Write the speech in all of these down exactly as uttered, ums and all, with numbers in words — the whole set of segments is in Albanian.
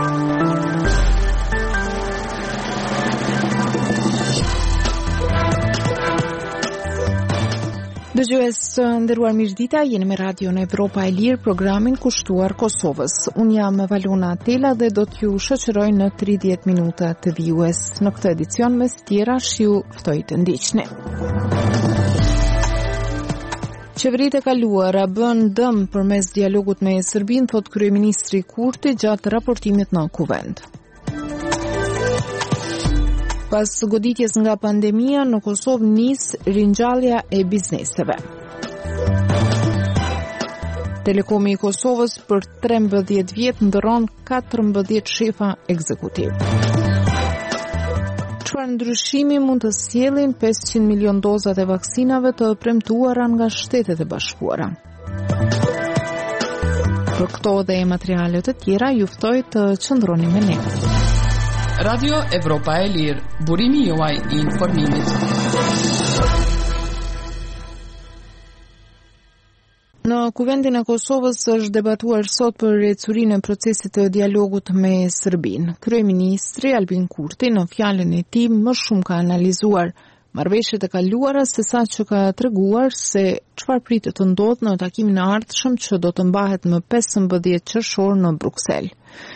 Dëgjues të nderuar mirëdita, jeni me Radio në Evropa e Lirë, programin kushtuar Kosovës. Unë jam Valona Tela dhe do t'ju shoqëroj në tridhjetë minuta të vijues. Në këtë edicion mes tjera shiu ftoj të ndiqni. Qeveritë e kaluara bën dëm përmes dialogut me Serbinë, thot kryeministri Kurti gjatë raportimit në Kuvend. Pas goditjes nga pandemia, në Kosovë nis ringjallja e bizneseve. Telekomi i Kosovës për trembëdhjetë vjet ndërron katërmbëdhjetë shefa ekzekutiv. Çfarë ndryshimi mund të sjellin pesëqind milion dozat e vaksinave të premtuara nga Shtetet e Bashkuara? Për këto dhe materiale të tjera, ju ftoj të qëndroni me ne. Radio Evropa e Lirë, burimi juaj i informimit. Në Kuvendin e Kosovës është debatuar sot për ecurinë e procesit të dialogut me Serbinë. Kryeministri Albin Kurti në fjalën e tij më shumë ka analizuar marrëveshjet e kaluara sesa që ka treguar se çfarë pritet të ndodhë në takimin e ardhshëm që do të mbahet më pesëmbëdhjetë qershor në Bruksel.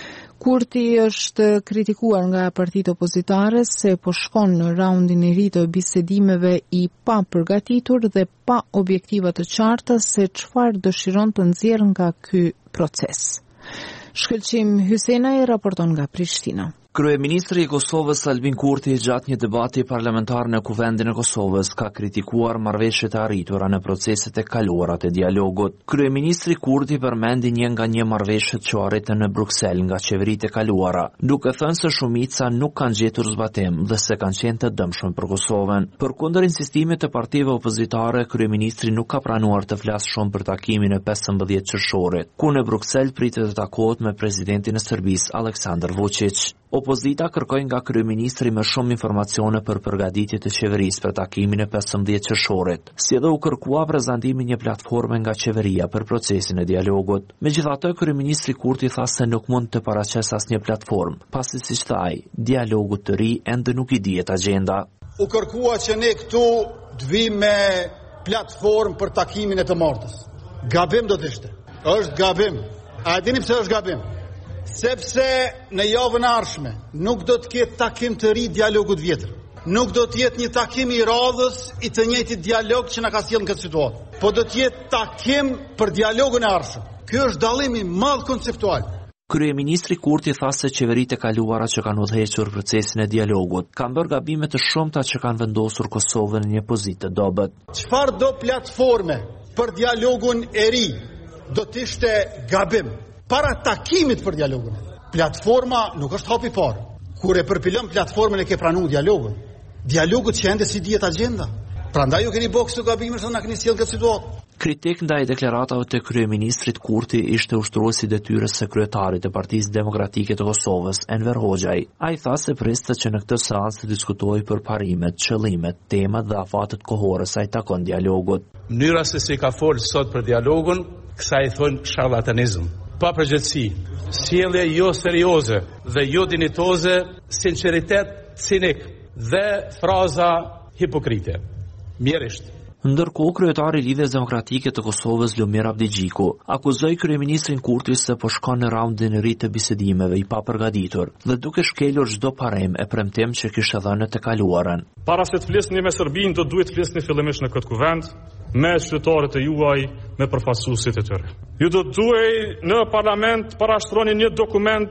Kurti është kritikuar nga partitë opozitare se po shkon në raundin e ri të bisedimeve i pa përgatitur dhe pa objektiva të qarta se çfarë dëshiron të nxjerrë nga ky proces. Shkëlqim Hysenaj raporton nga Prishtina. Kryeministri i Kosovës Albin Kurti gjatë një debati parlamentar në Kuvendin e Kosovës ka kritikuar marrëveshjet e arritura në proceset e kaluara të dialogut. Kryeministri Kurti përmendi një nga një marrëveshje që arritën në Bruksel nga qeveritë e kaluara, duke thënë se shumica nuk kanë gjetur zbatim dhe se kanë qenë të dëmshme për Kosovën. Përkundër insistimit të partive opozitare, kryeministri nuk ka pranuar të flasë shumë për takimin e pesëmbëdhjetë qershorit, ku në Bruksel pritet të takohet me presidentin e Serbisë Aleksandar Vučić. Opozita kërkoi nga kryeministri më shumë informacione për përgatitjet e qeverisë për takimin e pesëmbëdhjetë qershorit, si edhe u kërkua prezantimi një platforme nga qeveria për procesin e dialogut. Megjithatë, kryeministri Kurti tha se nuk mund të paraqesë asnjë platformë, pasi siç tha ai, dialogu të ri ende nuk i dihet agjenda. U kërkua që ne këtu të vim me platformë për takimin e të martës. Gabim do të ishte. Është gabim. A dini pse është gabim? Sepse në javën e ardhshme nuk do të ketë takim të ri dialogut vjetër. Nuk do të jetë një takim i radhës i të njëjtit dialog që na ka sjellë në këtë situatë. Po do të jetë takim për dialogun e ardhshëm. Ky është dallimi i madh konceptual. Kryeministri Kurti tha se qeveritë e kaluara që kanë udhëhequr procesin e dialogut kanë bërë gabime të shumta që kanë vendosur Kosovën në një pozitë të dobët. Çfarë do platforme për dialogun e ri do të ishte gabim. Para takimit për dialogun. Platforma nuk është hapi parë. Kur e përpilon platformën e ke pranuar dialogun. Dialogut që ende si dihet agjenda. Prandaj ju keni bërë këto gabime që na keni sjellë këtë situatë. Kritik ndaj deklaratave të kryeministrit Kurti ishte ushtruesi i detyrës së kryetarit të Partisë Demokratike të Kosovës, Enver Hoxhaj. Ai tha se priste që në këtë seancë të diskutohej për parimet, qëllimet, temat dhe afatet kohore sa i takon dialogut. Mënyra se si ka folë sot për dialogun, kësaj thon charlatanizëm. Pa përgjithësi, sjellje jo serioze dhe jo dinitoze, sinqeritet cinik dhe fraza hipokrite. Mjerisht. Ndërkohë, kryetari i Lidhjes Demokratike të Kosovës Lumir Abdigjiku akuzoi kryeministrin Kurti se po shkon në raundin e ri të bisedimeve i papërgatitur dhe duke shkelur çdo parem e premtim që kishte dhënë të kaluarën. Para se të flisni me Serbinë, do duhet të flisni fillimisht në këtë kuvend me qytetarët e juaj, me përfaqësuesit e tyre. Ju do duhej në parlament parashtroni një dokument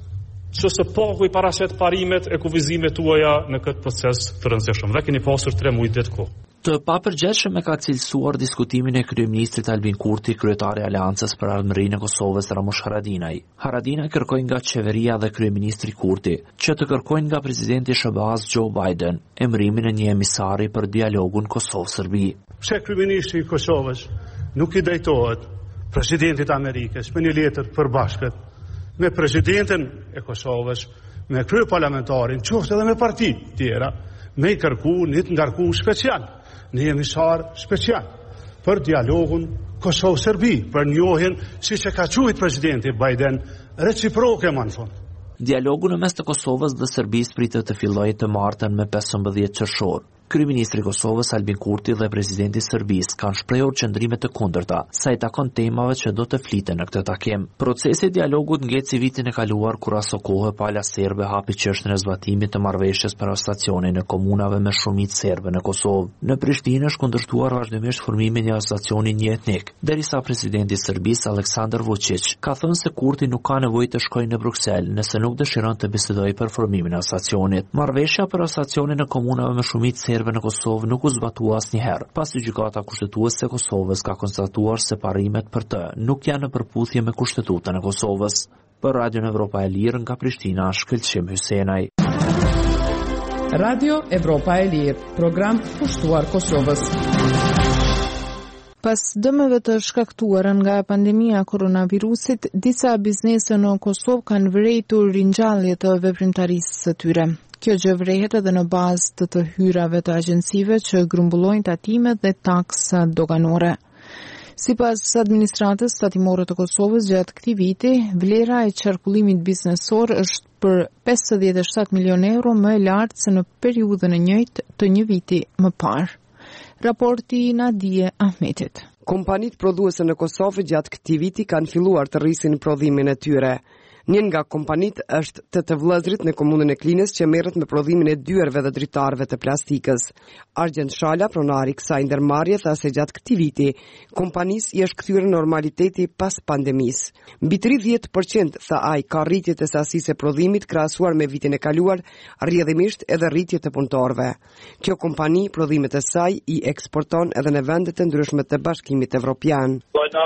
që së paku i paraqet parimet e kufizimet tuaja në këtë proces të rëndësishëm. Dhe keni pasur tre muaj ditë kohë. Të papërgjithshëm e ka cilësuar diskutimin e kryeministrit Albin Kurti, kryetari i Aleancës për Ardhmërinë e Kosovës Ramush Haradinaj. Haradinaj kërkoi nga qeveria dhe kryeministri Kurti që të kërkojnë nga presidenti S B A-s Joe Biden emërimin e një emisari për dialogun Kosovë-Serbi. Pse kryeministri i Kosovës nuk i drejtohet presidentit Amerikës me një letër përbashkët me presidentin e Kosovës, me kryeparlamentarin, qoftë edhe me partitë tjera, me i kërku një të ngarku special, një emisar special për dialogun Kosovë-Serbi, për njohjen si që ka quajtur presidenti Biden reciproke më në fund. Dialogu në mes të Kosovës dhe Serbisë pritet të fillojë të martën me pesëmbëdhjetë qershor. Kryeministri i Kosovës Albin Kurti dhe presidenti i Serbisë kanë shprehur qëndrime të kundërta sa i takon temave që do të fliten në këtë takim. Procesi i dialogut ngeci vitin e kaluar kur aso kohë pala serbe hapi çështën e zbatimit të marrëveshjes për stacionin e komunave me shumicë serbe në Kosovë. Në Prishtinë është kundërshtuar vazhdimisht formimin e stacionit një etnik, derisa presidenti i Serbisë Aleksandar Vučić ka thënë se Kurti nuk ka nevojë të shkojë në Bruksel nëse nuk dëshiron të bisedojë për formimin e stacionit. Marrëveshja për stacionin e komunave me shumicë në Kosovë nuk u zbatua asnjëherë, pasi gjykata kushtetuese e Kosovës ka konstatuar se parimet për të nuk janë në përputhje me Kushtetutën e Kosovës. Për Radion Evropa e Lirë nga Prishtina, Shkëlqim Hysenaj. Radio Evropa e Lirë, program kushtuar Kosovës. Pas dëmeve të shkaktuara nga pandemia koronavirusit, disa biznese në Kosovë kanë vërejtur ringjallje të veprimtarisë së tyre. Kjo gjë vrehet edhe në bazë të të hyrave të agjencive që grumbullojnë tatimet dhe taksa doganore. Sipas administratës tatimore të Kosovës, gjatë këtij viti, vlera e qarkullimit biznesor është për pesëdhjetë e shtatë milion euro më e lartë se në periudhën e njëjtë të një viti më parë. Raporti Nadije Ahmetit. Kompanitë prodhuese në Kosovë gjatë këtij viti kanë filluar të rrisin prodhimin e tyre. Një nga kompanitë është të të vëllezrit në komunën e Klinës që merret me prodhimin e dyerve dhe dritarëve të plastikës. Argjend Shala, pronari i kësaj ndërmarrje, tha se gjatë këtij viti kompanisë i është kthyer normaliteti pas pandemisë. Mbi tridhjetë përqind tha ai ka rritje të sasisë së prodhimit krahasuar me vitin e kaluar, rrjedhimisht edhe rritje të punëtorëve. Kjo kompani prodhimet e saj i eksporton edhe në vende të ndryshme të Bashkimit Evropian.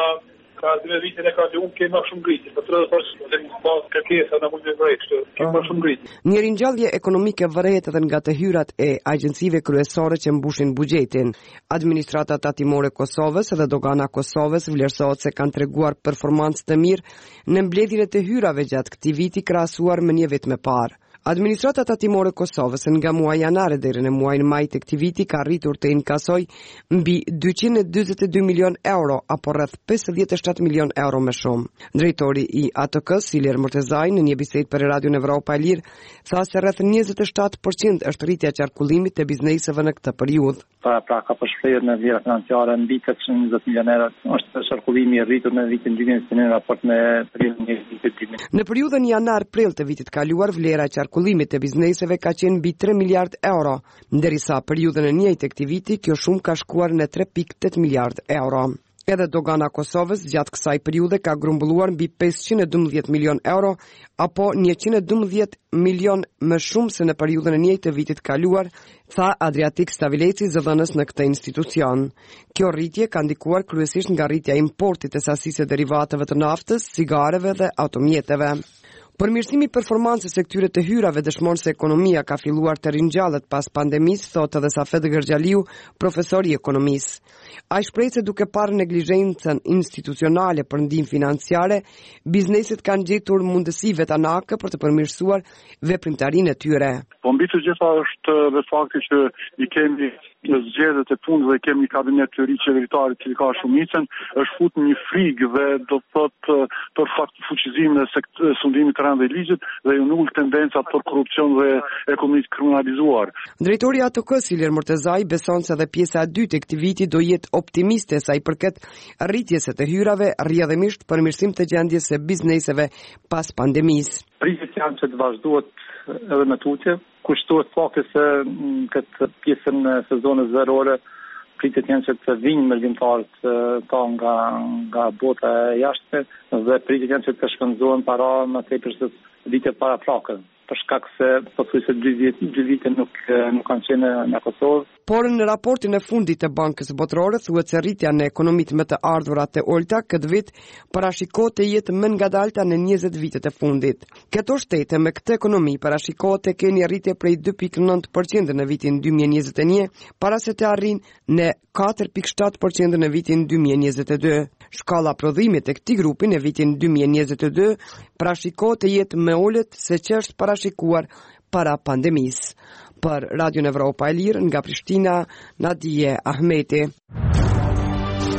Ka dhe vitin e kaluar kemi më shumë ngritje, për tridhjetë përqind dhe pas kërkesa na mund të vrej, kështu kemi më shumë ngritje. Një ringjallje ekonomike vërehet edhe nga të hyrat e agjencive kryesore që mbushin buxhetin. Administrata tatimore e Kosovës dhe dogana e Kosovës vlerësohet se kanë treguar performancë të mirë në mbledhjen e të hyrave gjatë këtij viti krahasuar me një vit më parë. Administrata tatimore e Kosovës nga muaji janar deri në muajin maj të këtij viti ka arritur të inkasoj mbi dyqind e dyzet e dy milion euro apo rreth pesëdhjetë e shtatë milion euro më shumë. Drejtori i A T K-s, Ilir Murtezaj, në një bisedë për Radion Evropa e Lirë, tha se rreth njëzet e shtatë përqind është rritja e qarkullimit të bizneseve në këtë periudhë. Pra, pra ka përshpëryer në vlera financiare mbi tetëqind e njëzet milion euro. Është qarkullimi i rritur në vitin dy mijë e njëzet në raport me periudhën e vitit. Në periudhën janar-prill të vitit kaluar, vlera e qarkullimit të bizneseve ka qenë mbi tre miliard euro, ndërsa periudhën e njëjtë të këtij viti kjo shumë ka shkuar në tre pikë tetë miliard euro. Edhe dogana Kosovës gjatë kësaj periudhe ka grumbulluar mbi pesëqind e dymbëdhjetë milion euro apo njëqind e dymbëdhjetë milion më shumë se në periudhën e njëjtë të vitit kaluar, tha Adriatik Stavileci, zëdhënës në këtë institucion. Kjo rritje ka ndikuar kryesisht nga rritja e importit të sasisë derivateve të naftës, cigareve dhe automjeteve. Përmirësimi i performancës së këtyre të hyrave dëshmon se ekonomia ka filluar të ringjallet pas pandemisë, thotë edhe Safet Gërxhaliu, profesor i ekonomisë. Ai shpreh se duke parë neglizhencën institucionale për ndihmë financiare, bizneset kanë gjetur mundësi vetanake për të përmirësuar veprimtarinë e tyre. Po mbi të gjitha është dhe fakti që i kemi në zgjedhjet e punëve, kemi një kabinet të ri qeveritari që ka shumicën, është futur një frikë dhe do të thotë për fakt fuqizimin e sundimit të rëndë ligjit dhe u nul tendencat për korrupsion dhe ekonomi të kriminalizuar. Drejtori i A T K-s Ilir Murtezaj beson se edhe pjesa e dytë e këtij viti do jetë optimiste sa i përket rritjes së të hyrave, rrjedhimisht përmirësim të gjendjes së bizneseve pas pandemisë. Pritet janë që të vazhduhet edhe me tutje, kushtohet fakti se këtë pjesën e sezonit verore pritet janë që të vinë mërdimtarët ta nga nga bota e jashtme dhe pritet janë që të shpenzohen para më tepër se vitet paraprake, për shkak se pothuajse dy vite dy vite nuk nuk kanë qenë në Kosovë. Por në raportin e fundit të Bankës Botërore thuhet se rritja në ekonomitë më të ardhurat të olta këtë vit parashikohet të jetë më ngadalta në njëzet vitet e fundit. Këto shtete me këtë ekonomi parashikohet të kenë rritje prej dy pikë nëntë përqind në vitin dy mijë e njëzet e një, para se të arrijnë në katër pikë shtatë përqind në vitin dy mijë e njëzet e dy. Shkalla prodhimit e këtij grupi në vitin dy mijë e njëzet e dy parashikohet të jetë më ulët se ç'është parashikuar para pandemisë. Për Radion Evropa e Lirë nga Prishtina, Nadije Ahmeti.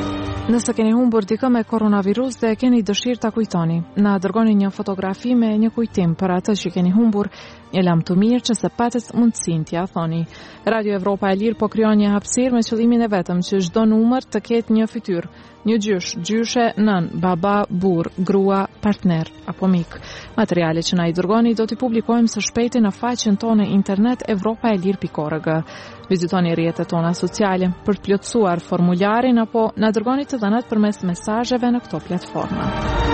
Nëse keni humbur dikë me koronavirus dhe keni dëshirë ta kujtoni, na dërgoni një fotografi me një kujtim për atë që keni humbur, një lam të mirë që se patët mundësin t'ja thoni. Radio Evropa e Lirë po krijon një hapësirë me qëllimin e vetëm që çdo numër të ketë një fytyrë, një gjysh, gjyshe, nën, baba, burr, grua, partner apo mik. Materiale që na i dërgoni do t'i publikojmë së shpejti në faqen tonë internet evropa e lirë pikë org. Vizitoni rrjetet tona sociale për të plotësuar formularin apo na dërgoni të dhënat përmes mesazheve në këto platforma.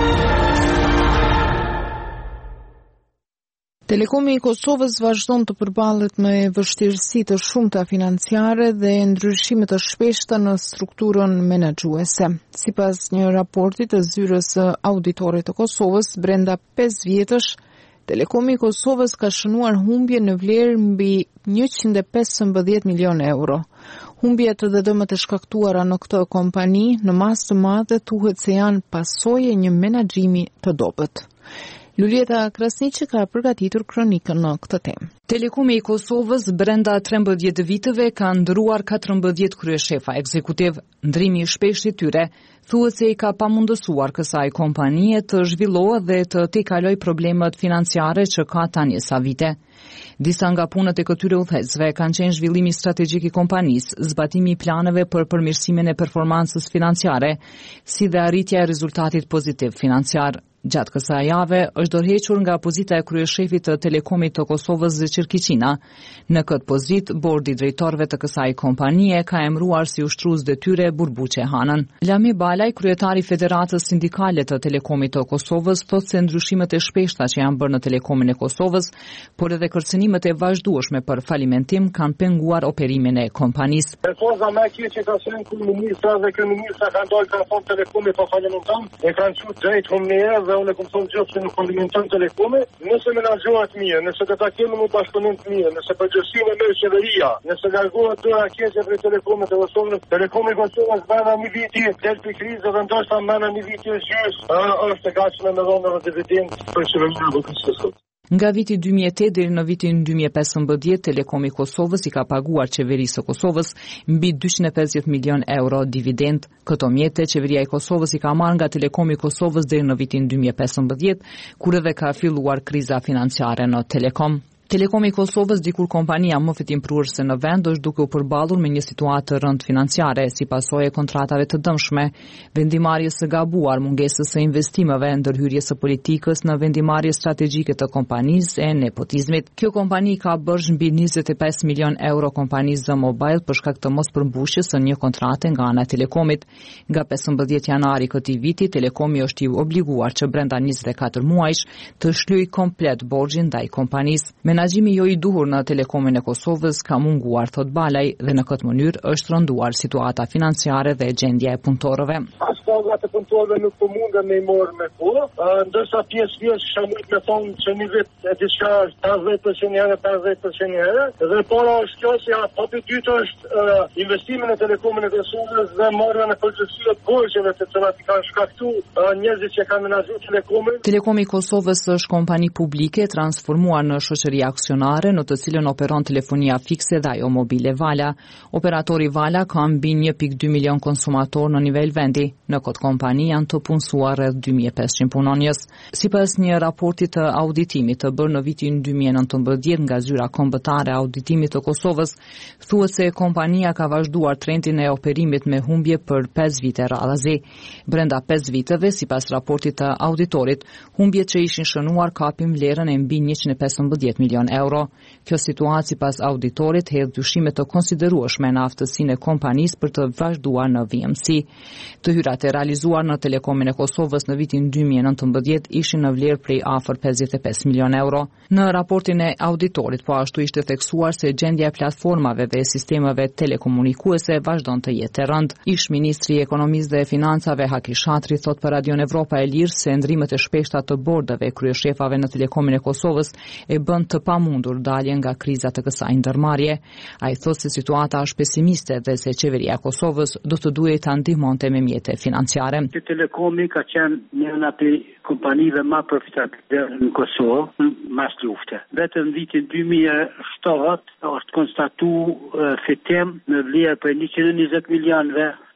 Telekomi i Kosovës vazhdon të përballet me vështirësi të shumta financiare dhe ndryshime të shpeshta në strukturën menaxhuese. Sipas një raporti të Zyrës së Auditorit të Kosovës, brenda pesë vjetësh, Telekomi i Kosovës ka shënuar humbje në vlerë mbi njëqind e pesëmbëdhjetë milion euro. Humbjet dhe dëmët e shkaktuara në këtë kompani në masë të madhe thuhet se janë pasojë e një menaxhimi të dobët. Lulieta Krasniqi ka përgatitur kronikën në këtë temë. Telekomi i Kosovës brenda trembëdhjetë viteve ka ndëruar katërmbëdhjetë kryeshefa ekzekutiv. Ndrimi i shpeshtë i tyre thuhet se i ka pamundësuar kësaj kompanie të zhvillohet dhe të tejkaloj problemet financiare që ka tani sa vite. Disa nga punët e këtyre udhëheqësve kanë qenë zhvillimi strategjik i kompanisë, zbatimi i planeve për përmirësimin e performancës financiare, si dhe arritja e rezultatit pozitiv financiar. Gjatë kësaj jave është dorëhequr nga pozita e kryeshefit të Telekomit të Kosovës Zeqir Kiqina. Në këtë pozitë, bordi i drejtorëve të kësaj kompanie ka emëruar si ushtrues detyre Burbuqe Hanën. Lami Balaj, kryetari i Federatës Sindikale të Telekomit të Kosovës, thotë se ndryshimet e shpeshta që janë bërë në Telekomin e Kosovës, por edhe kërcënimet e vazhdueshme për falimentim kanë penguar operimin e kompanisë. Poza më e keq që ka qenë kur ministra dhe kryeministra kanë dalë kanë thonë Telekomit po falimenton, e kanë thënë drejt humnerë dhe unë kam thonë gjithë që nuk falimenton Telekomi, nëse menaxhohet mirë, nëse do ta kemi një bashkëpunim të mirë, nëse përgjegjësinë merr qeveria, nëse largohet dora keqe për Telekomin të Kosovës, Telekomi i Kosovës bëna një viti del për krizë dhe ndoshta mëna një viti gjys, është e gatshme me dhënë dividend për qeverinë e Kosovës. Nga viti dy mijë e tetë deri në vitin dy mijë e pesëmbëdhjetë, Telekomi i Kosovës i ka paguar qeverisë së Kosovës mbi dyqind e pesëdhjetë milion euro dividend. Këto mjete qeveria e Kosovës i ka marrë nga Telekomi i Kosovës deri në vitin dy mijë e pesëmbëdhjetë, kur edhe ka filluar kriza financiare në Telekom. Telekomi i Kosovës, dikur kompania më fitimprurëse në vend, është duke u përballur me një situatë të rëndë financiare si pasojë e kontratave të dëmshme, vendimarrjes së gabuar, mungesës së investimeve, ndërhyrjes së politikës në vendimarrje strategjike të kompanisë e nepotizmit. Kjo kompani ka bërsh mbi njëzet e pesë milion euro kompanisë The Mobile për shkak të mospërmbushjes së një kontrate nga ana e Telekomit. Nga pesëmbëdhjetë janari këtij viti, Telekomi është i obliguar që brenda njëzet e katër muajsh të shlyejë komplet borxhin ndaj kompanisë. Menaxhimi jo i duhur në Telekomin e Kosovës ka munguar, thot Balaj, dhe në këtë mënyrë është rënduar situata financiare dhe gjendja e punëtorëve. Shkolla të punëtorëve nuk po mundën me i morë me kohë, ndërsa pjesë pjesë shamujt me thonë që një vit e diçka është pesëdhjetë përqind herë, pesëdhjetë përqind herë, dhe para është kjo se ja topi dytë është investimin e Telekomin e Kosovës dhe marrja në përgjegjësi të borxheve të cilat i kanë shkaktuar njerëzit që kanë menaxhuar Telekomin. Telekomi i Kosovës është kompani publike transformuar në shoqëri aksionare në të cilën operon telefonia fikse dhe ajo mobile Vala. Operatori Vala ka mbi një pikë dy milion konsumator në nivel vendi. Në këtë kompani janë të punësuar rreth dy mijë e pesëqind punonjës. Sipas një raporti të auditimit të bërë në vitin dy mijë e nëntëmbëdhjetë nga Zyra Kombëtare e Auditimit të Kosovës, thuhet se kompania ka vazhduar trendin e operimit me humbje për pesë vite radhazi. Brenda pesë viteve, sipas raportit të auditorit, humbjet që ishin shënuar kapin vlerën e mbi njëqind e pesëmbëdhjetë milion euro. Kjo situatë sipas auditorit hedh dyshime të konsiderueshme në aftësinë e kompanisë për të vazhduar në V M C. Të hyrat e realizuar në Telekomin e Kosovës në vitin dy mijë e nëntëmbëdhjetë ishin në vlerë prej afër pesëdhjetë e pesë milion euro. Në raportin e auditorit po ashtu ishte theksuar se gjendja e platformave dhe sistemeve telekomunikuese vazhdon të jetë e rëndë. Ish ministri i Ekonomisë dhe Financave Haki Shatri thot për Radio Evropa e Lirë se ndrimet e shpeshta të bordave kryeshefave në Telekomin e Kosovës e bën të pamundur dalje nga kriza të kësaj ndërmarrje. Ai thotë se situata është pesimiste dhe se qeveria e Kosovës do të duhej ta ndihmonte me mjete financiare. Telekomi ka qenë një nga kompanive më profitative në Kosovë mas lufte. Vetëm në vitin dy mijë e shtatë është konstatuar fitim në vlerë për njëqind e njëzet milionëve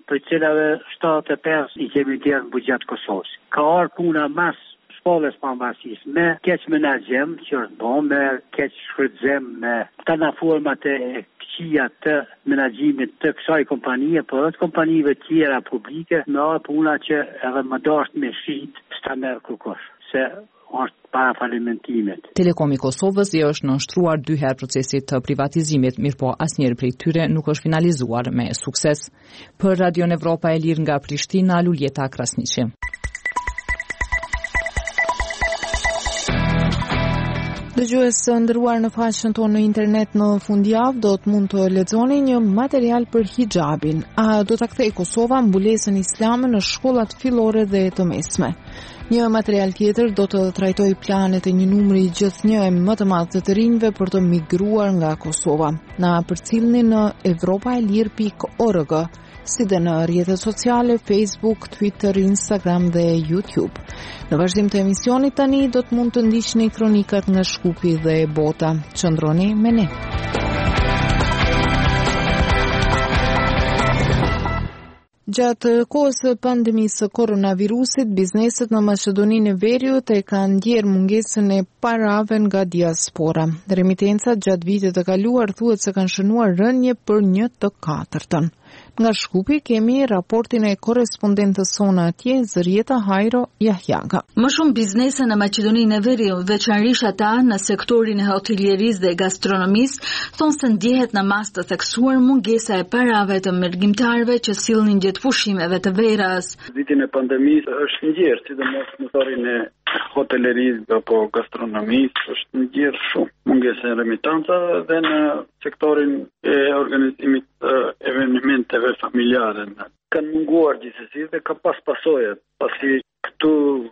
për cilave shtatëdhjetë e pesë i kemi dhënë në buxhet Kosovës. Ka ardhur puna mas shkollës pambarësisë me keq menaxhem që është bën, me keq shfrytëzim, me tana format e këqija të menaxhimit të kësaj kompanie, por edhe kompanive tjera publike, me ardhur puna që edhe më dasht me shit s'ta merr kurkush. Se është para falimentimit. Telekomi Kosovës i është nënshtruar dy herë procesit të privatizimit, mirë po asnjëri prej tyre nuk është finalizuar me sukses. Për Radion Evropa e Lirë nga Prishtina, Luljeta Krasniqi. Dëgjues së nderuar, në faqen tonë në internet në fundjavë do të mund të lexoni një material për hijabin. A do ta kthejë Kosova mbulesën islame në shkollat fillore dhe të mesme? Një material tjetër do të trajtojë planet e një numri gjithnjë e më të madh të të rinjve për të migruar nga Kosova. Na përcillni në evropaelir pikë org, si dhe në rrjetet sociale, Facebook, Twitter, Instagram dhe YouTube. Në vazhdim të emisionit tani do të mund të ndiqni kronikat nga Shkupi dhe bota. Qëndroni me ne. Gjatë kohës së pandemisë së koronavirusit, bizneset në Maqedoninë e Veriut e kanë ndjerë mungesën e parave nga diaspora. Remitencat gjatë vitit të kaluar thuhet se kanë shënuar rënje për një të katërtën. Nga Shkupi kemi raportin e korrespondentës sonë atje, Zërieta Hajro Jahjaga. Më shumë biznese në Maqedoninë e Veriut, veçanërisht ata në sektorin e hotelierisë dhe gastronomisë, thonë se ndjehet në mas të theksuar mungesa e parave të mergjimtarëve që sillnin gjatë pushimeve të verës. Vitin e pandemisë është ndjerë, sidomos në sektorin e hotelerisë apo gastronomisë, është ndjerë shumë mungesa e remitancave dhe në sektorin e organizimit të evenimenteve familjare. Kanë munguar gjithsesi dhe ka pas pasojat, pasi këtu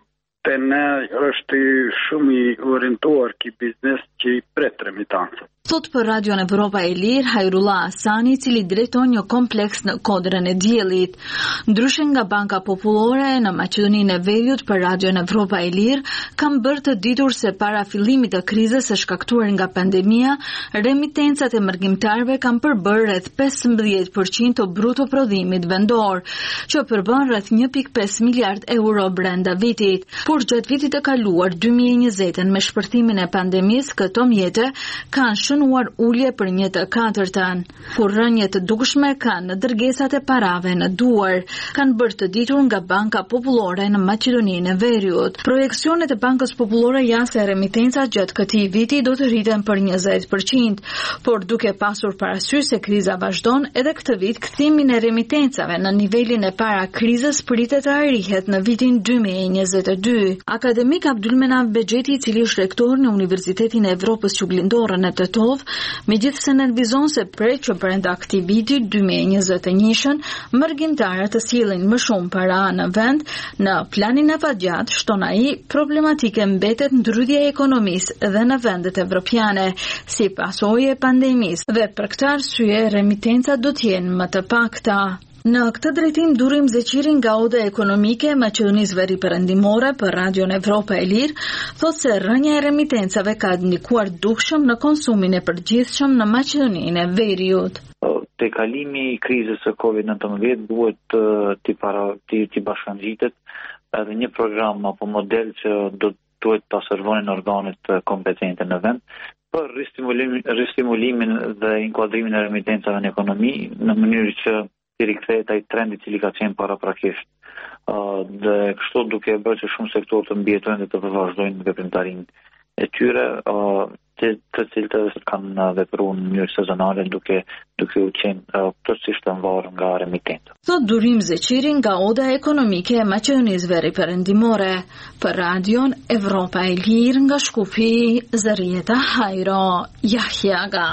te ne është shumë i orientuar ki biznes që i pret remitancët. Thot për Radion Evropa e Lirë, Hajrullah Asani, i cili drejton një kompleks në Kodrën e Diellit. Ndryshe nga Banka Popullore në Maqedoninë e Veriut, për Radion Evropa e Lirë, kam bërë të ditur se para fillimit të krizës së shkaktuar nga pandemia, remitencat e mërgjimtarëve kanë përbërë rreth pesëmbëdhjetë përqind të bruto prodhimit vendor, që përbën rreth një pikë pesë miliard euro brenda vitit. Por gjatë vitit të kaluar dy mijë e njëzet me shpërthimin e pandemisë, këto mjete kanë shënuar ulje për një të katërtën, por rënje të dukshme kanë në dërgesat e parave në duar, kanë bërë të ditur nga Banka Popullore në Maqedoninë e Veriut. Projekcionet e Bankës Popullore janë se remitencat gjatë këtij viti do të rriten për njëzet përqind, por duke pasur parasysh se kriza vazhdon, edhe këtë vit kthimin e remitencave në nivelin e para krizës pritet të arrihet në vitin dy mijë e njëzet e dy. Akademik Abdulmenaf Bexheti, i cili është rektor në Universitetin e Evropës Juglindore në Tetov, megjithëse nervizon se prej që brenda këtij viti dy mijë e njëzet e një mërgjimtarët të sjellin më shumë para në vend, në planin e fatgjat shton ai problematike mbetet ndrydhja e ekonomisë dhe në vendet evropiane si pasojë e pandemisë dhe për këtë arsye remitencat do të jenë më të pakta. Në këtë drejtim Durim Zeqiri nga Oda Ekonomike e Maqedonisë Veriperëndimore për Radion Evropa e Lirë thotë se rënja e remitencave ka ndikuar dukshëm në konsumin e përgjithshëm në Maqedoninë e Veriut. Te kalimi i krizës së kovid nëntëmbëdhjetë duhet të para të, të bashkangjitet edhe një program apo model që do duhet ta servonin organet kompetente në vend për ristimulimin, ristimulimin dhe inkuadrimin e remitencave në ekonomi në mënyrë që të rikthehet ai trendi i cili ka qenë paraprakisht. Uh, dhe kështu duke bërë që shumë sektorë të mbjetojnë dhe të vazhdojnë veprimtarinë e tyre, uh, të, të cilët kanë vepruar në mënyrë sezonale duke duke u qenë uh, plotësisht të varur nga remitencat. Thot Durim Zeqiri nga Oda Ekonomike e Maqedonisë Veriperëndimore për Radion Evropa e Lirë nga Shkupi, Zërieta Hajro Jahjaga.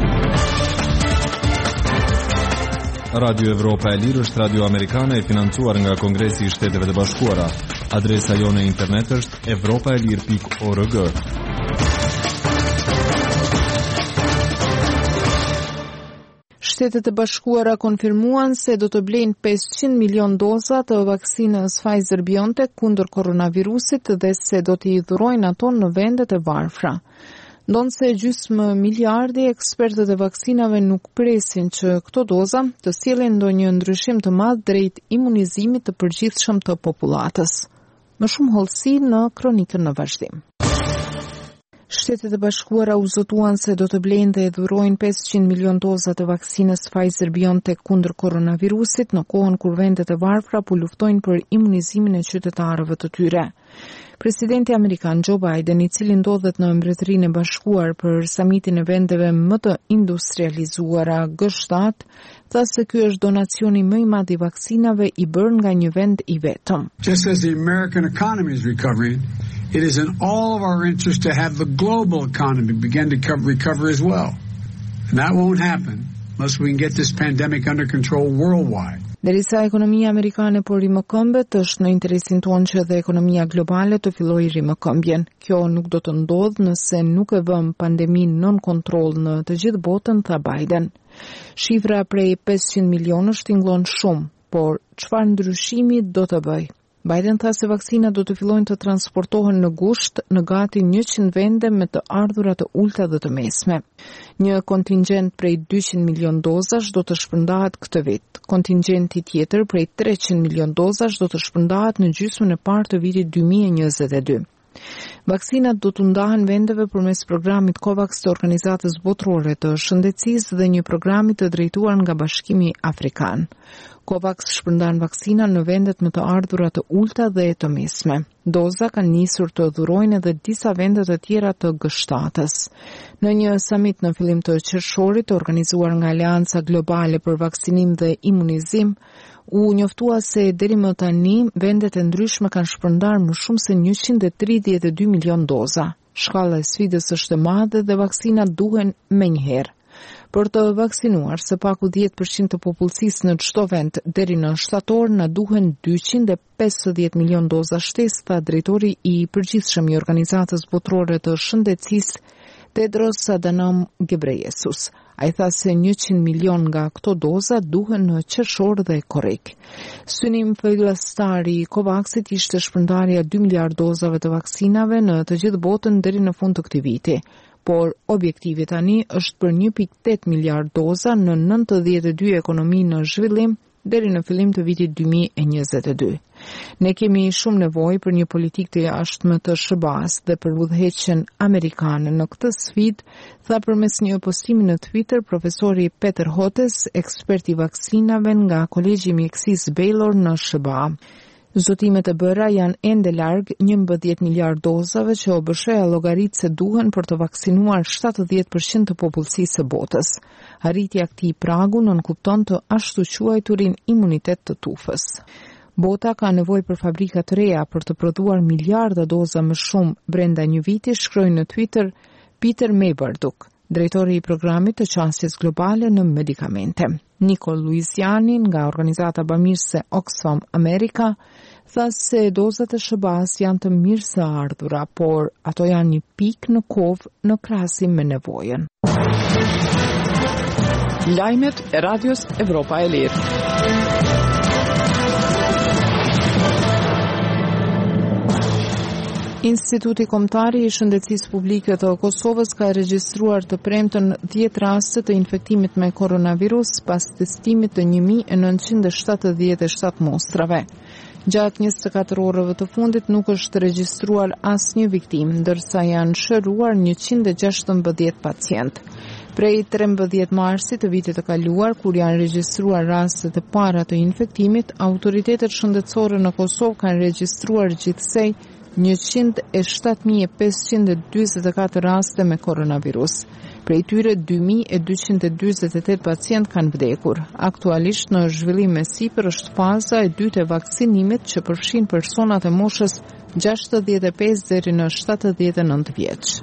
Radio Evropa e Lirë është radio amerikane e financuar nga Kongresi i Shteteve të Bashkuara. Adresa jone e internet është evropaelir pikë org. Shtetet e Bashkuara konfirmuan se do të blejnë pesëqind milion doza të vaksinës Pfizer-BioNTech kundër koronavirusit dhe se do t'i dhurojnë ato në vendet e varfra. Ndonse gjysmë miliardi ekspertët e vaksinave nuk presin që këto doza të sjellin ndonjë ndryshim të madh drejt imunizimit të përgjithshëm të popullatës. Më shumë hollësi në kronikën në vazhdim. Shtetet e Bashkuara u zotuan se do të blejnë dhe dhurojnë pesëqind milion doza të vaksinës Pfizer-BioNTech kundër koronavirusit në kohën kur vendet e varfra po luftojnë për imunizimin e qytetarëve të tyre. Presidenti amerikan Joe Biden, i cili ndodhet në Mbretërinë e Bashkuar për samitin e vendeve më të industrializuara G shtat, tha se ky është donacioni më i madh i vaksinave i bërë nga një vend i vetëm. Just as the American economy is recovering, it is in all of our interest to have the global economy begin to recover as well. And that won't happen unless we can get this pandemic under control worldwide. Derisa ekonomia amerikane po rimëkëmbet, është në interesin tonë që edhe ekonomia globale të fillojë rimëkëmbjen. Kjo nuk do të ndodhë nëse nuk e vëmë pandeminë nën kontroll në të gjithë botën, tha Biden. Shifra prej pesëqind milionësh tingëllon shumë, por çfarë ndryshimi do të bëjë? Biden tha se vaksinat do të fillojnë të transportohen në gusht në gati njëqind vende me të ardhurat të ulta dhe të mesme. Një kontingjent prej dyqind milion dozash do të shpërndahet këtë vit. Kontingjenti tjetër prej treqind milion dozash do të shpërndahet në gjysmën e parë të vitit dy mijë e njëzet e dy. Vaksinat do të ndahen vendeve përmes programit COVAX të Organizatës Botërore të Shëndetësisë dhe një programi të drejtuar nga Bashkimi Afrikan. COVAX shpërndan vaksina në vendet më të ardhura të ulta dhe të mesme. Doza kanë nisur të dhurojnë edhe disa vende të tjera të G shtatës. Në një summit në fillim të qershorit organizuar nga Aleanca Globale për Vaksinim dhe Imunizim, u njoftua se deri më tani vendet e ndryshme kanë shpërndar më shumë se njëqind e tridhjetë e dy milion doza. Shkalla e sfidës është e madhe dhe vaksinat duhen menjëherë. Për të vaksinuar së paku dhjetë përqind të popullsisë në çdo vend deri në shtator, na duhen dyqind e pesëdhjetë milion doza shtesë, tha drejtori i përgjithshëm i Organizatës Botërore të Shëndetësisë Tedros Adhanom Ghebreyesus. Ai tha se njëqind milion nga këto doza duhen në qershor dhe korrik. Synim fillestar i COVAX-it ishte shpërndarja dy miliard dozave të vaksinave në të gjithë botën deri në fund të këtij viti. Por objektivi tani është për një pikë tetë miliard doza në nëntëdhjetë e dy ekonomi në zhvillim deri në fillim të vitit dy mijë e njëzet e dy. Ne kemi shumë nevojë për një politikë të jashtme të S B A-s dhe për udhëheqjen amerikane në këtë sfidë, tha përmes një postimi në Twitter profesori Peter Hotez, ekspert i vaksinave nga Kolegji i Mjekësisë Baylor në S B A. Zotimet e bëra janë ende larg njëmbëdhjetë miliard dozave që O B S H-ja llogarit se duhen për të vaksinuar shtatëdhjetë përqind të popullsisë së botës. Arritja e këtij pragu nënkupton të ashtu quajturin imunitet të tufës. Bota ka nevojë për fabrika të reja për të prodhuar miliarda doza më shumë brenda një viti, shkroi në Twitter Peter Maybarduk, drejtori i programit të qasjes globale në medikamente. Nicole Louisiani nga organizata bamirëse Oxfam Amerika tha se dozat e S B A-s janë të mirë së ardhura, por ato janë një pikë në kovë në krahasim me nevojën. Lajmet e Radios Evropa e Lirë. Instituti Kombëtar i Shëndetësisë Publike të Kosovës ka regjistruar të premten dhjetë raste të infektimit me koronavirus pas testimit të një mijë e nëntëqind e shtatëdhjetë e shtatë mostrave. Gjatë njëzet e katër orëve të fundit nuk është regjistruar asnjë viktim, ndërsa janë shëruar njëqind e gjashtëmbëdhjetë pacient. Prej trembëdhjetë marsit të vitit të kaluar, kur janë regjistruar rastet e para të infektimit, autoritetet shëndetësore në Kosovë kanë regjistruar gjithsej njëqind e shtatë mijë e pesëqind e dyzet e katër raste me koronavirus. Prej tyre dy mijë e dyqind e dyzet e tetë pacient kanë vdekur. Aktualisht në zhvillim me sipër është faza e dytë e vaksinimit që përfshin personat e moshës gjashtëdhjetë e pesë deri në shtatëdhjetë e nëntë vjeç.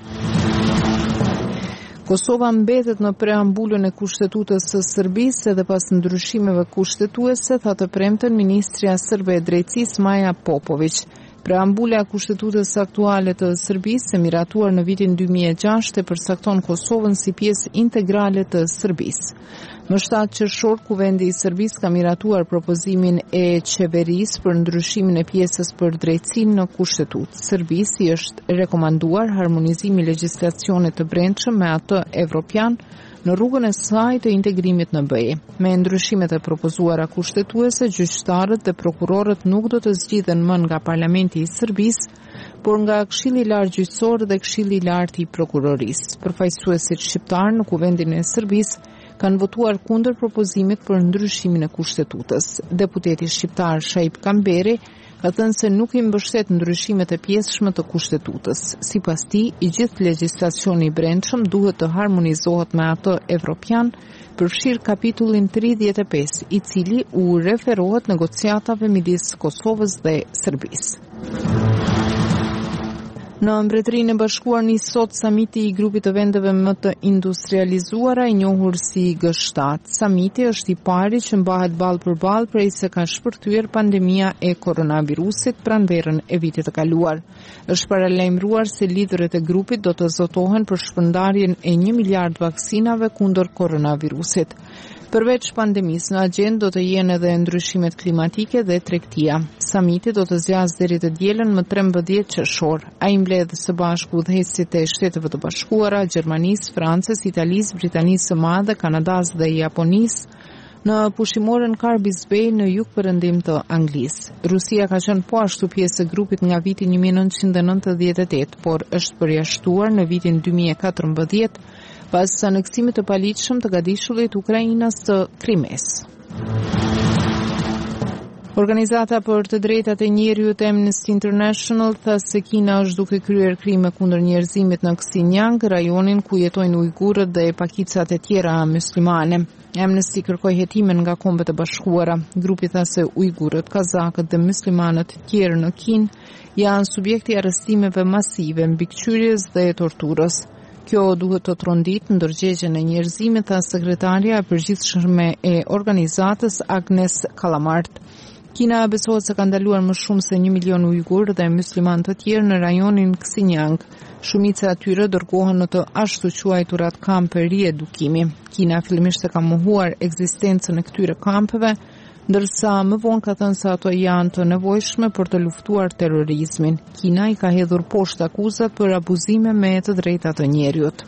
Kosova mbetet në preambulën e kushtetutës së Serbisë edhe pas ndryshimeve kushtetuese, tha të premten ministrja serbe e drejtësisë Maja Popović. Preambula e kushtetutës aktuale të Serbisë, e miratuar në vitin dy mijë e gjashtë, e përcakton Kosovën si pjesë integrale të Serbisë. Më shtatë qershor, Kuvendi i Serbisë ka miratuar propozimin e qeverisë për ndryshimin e pjesës për drejtësinë në kushtetutë. Serbisë i është rekomanduar harmonizimi i legjislacionit të brendshëm me atë evropian në rrugën e saj të integrimit në B E. Me ndryshimet e propozuara kushtetuese, gjyqtarët dhe prokurorët nuk do të zgjidhen më nga Parlamenti i Serbisë, por nga Këshilli i Lartë Gjyqësor dhe Këshilli i Lartë i Prokurorisë. Përfaqësuesit shqiptar në Kuvendin e Serbisë kanë votuar kundër propozimit për ndryshimin e kushtetutës. Deputeti shqiptar Shaip Kamberi ka thënë se nuk i mbështet ndryshimet e pjesëshme të kushtetutës. Sipas tij, i gjithë legjislacioni i brendshëm duhet të harmonizohet me atë evropian, përfshir kapitullin tridhjetë e pesë, i cili u referohet negociatave midis Kosovës dhe Serbisë. Në Mbretërinë e Bashkuar nis sot samiti i grupit të vendeve më të industrializuara, i njohur si G shtatë. Samiti është i pari që mbahet ballë për ballë prej se ka shpërthyer pandemia e koronavirusit pranverën e vitit të kaluar. Është paralajmëruar se liderët e grupit do të zotohen për shpërndarjen e një miliard vaksinave kundër koronavirusit. Përveç pandemisë, në agjendë do të jenë edhe ndryshimet klimatike dhe tregtia. Samiti do të zgjasë deri të dielën më trembëdhjetë qershor. Ai mbledh së bashku udhëheqësit e Shteteve të Bashkuara, Gjermanisë, Francës, Italisë, Britanisë së Madhe, Kanadasë dhe Japonisë në pushimorën Carbis Bay në jugperëndim të Anglisë. Rusia ka qenë po ashtu pjesë e grupit nga viti një mijë nëntëqind e nëntëdhjetë e tetë, por është përjashtuar në vitin dy mijë e katërmbëdhjetë pas aneksimit të paligjshëm të gadishullit Ukrainës të Krimes. Organizata për të drejtat e njeriut Amnesty International tha se Kina është duke kryer krime kundër njerëzimit në Xinjiang, rajonin ku jetojnë ujgurët dhe pakicat e tjera muslimane. Amnesty kërkoi hetimin nga Kombet e Bashkuara. Grupi tha se ujgurët, kazakët dhe muslimanët të tjerë në Kinë janë subjekti i arrestimeve masive, mbikëqyrjes dhe torturës. Kjo duhet të trondit në ndërgjegjen e njerëzimit, tha sekretarja e përgjithshme e organizatës Agnes Kalamart. Kina besohet se ka ndaluar më shumë se një milion ujgur dhe musliman të tjerë në rajonin Xinjiang. Shumica e atyre dërgohen në të ashtu quajturat kampe riedukimi. Kina fillimisht e ka mohuar ekzistencën e këtyre kampeve, ndërsa më vonë ka thënë se ato janë të nevojshme për të luftuar terrorizmin. Kina i ka hedhur poshtë akuzat për abuzime me të drejtat të njerëzit.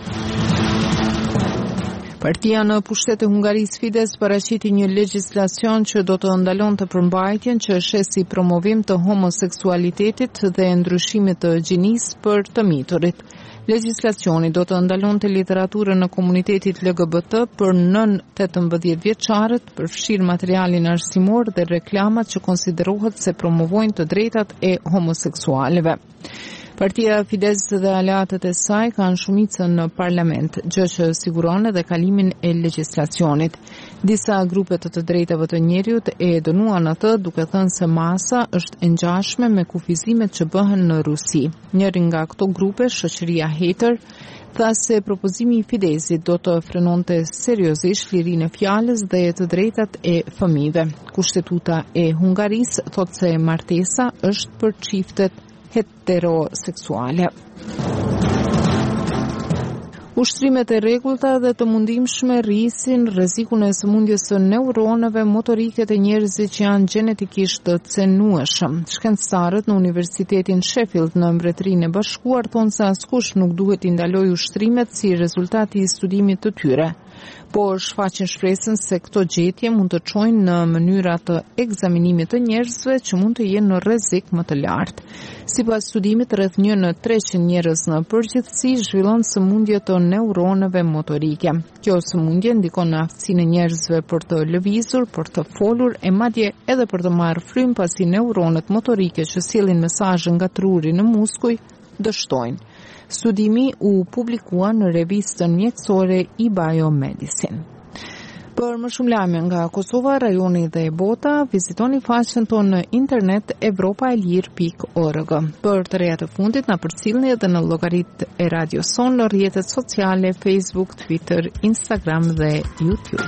Partia në pushtet e Hungarisë Fides paraqiti një legjislacion që do të ndalonte përmbajtjen që shes si promovim të homoseksualitetit dhe ndryshimit të gjinisë për të miturit. Legjislacioni do të ndalonte literaturën në komunitetit L G B T për nën tetëmbëdhjetë vjeçarët, përfshir materialin arsimor dhe reklamat që konsiderohet se promovojnë të drejtat e homoseksualëve. Partia Fides dhe aleatët e saj kanë shumicën në parlament, gjë që siguron edhe kalimin e legjislacionit. Disa grupe të të drejtave të njerëzit e dënuan atë duke thënë se masa është e ngjashme me kufizimet që bëhen në Rusi. Njëri nga këto grupe, shoqëria Hater, tha se propozimi i Fidesit do të frenonte seriozisht lirinë e fjalës dhe të drejtat e fëmijëve. Kushtetuta e Hungarisë thotë se martesa është për çiftet heteroseksuale. Ushtrimet e rregullta dhe të mundimshme rrisin rrezikun e sëmundjes së neuronëve motorike të njerëzve që janë gjenetikisht të cenueshëm. Shkencëtarët në Universitetin Sheffield në Mbretërinë e Bashkuar thonë se askush nuk duhet i ndalojë ushtrimet si rezultati i studimit të tyre, por shfaqin shpresën se këto gjetje mund të çojnë në mënyra të ekzaminimit të njerëzve që mund të jenë në rrezik më të lartë. Sipas studimit, rreth një në treqind njerëz në përgjithësi zhvillon sëmundje të neuronëve motorike. Kjo sëmundje ndikon në aftësinë e njerëzve për të lëvizur, për të folur e madje edhe për të marrë frym pasi neuronët motorike që sjellin mesazhe nga truri në muskuj dështojnë. Studimi u publikua në revistën mjekësore i Biomedicine. Për më shumë lajme nga Kosova, rajoni dhe bota, vizitoni faqen tonë në internet evropaelir pikë org. Për të reja të fundit na përcjellni edhe në llogaritë e Radio Son në rrjetet sociale Facebook, Twitter, Instagram dhe YouTube.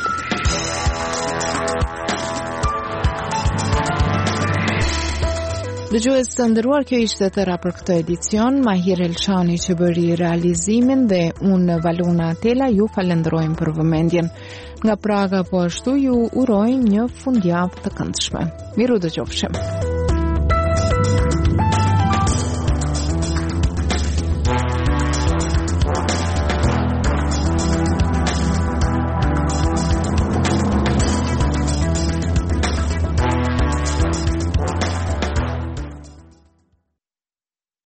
Dëgjues të nderuar, kjo ishte tëra për këtë edicion. Mahir Elshani që bëri realizimin dhe unë Valuna Atela ju falenderojmë për vëmendjen. Nga Praga po ashtu ju urojmë një fundjavë të këndshme. Miru dëgjofshim.